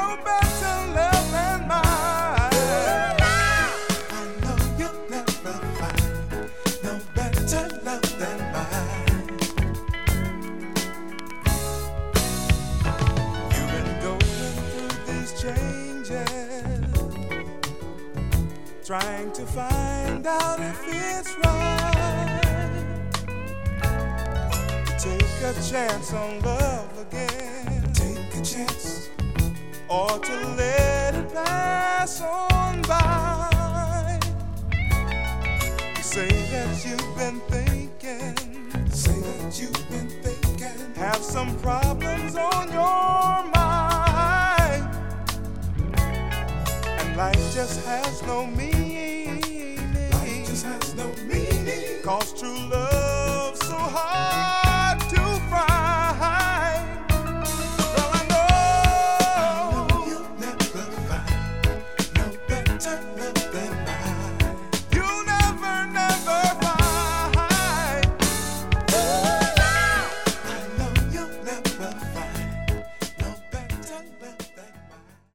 no better love than mine. I know you'll never find no better love than mine. You've been going through these changes, trying to find out if it's right. Take a chance on love again. Take a chance. Or to let it pass on by. Say that you've been thinking. Say that you've been thinking. Have some problems on your mind. And life just has no meaning. Life just has no meaning. 'Cause true love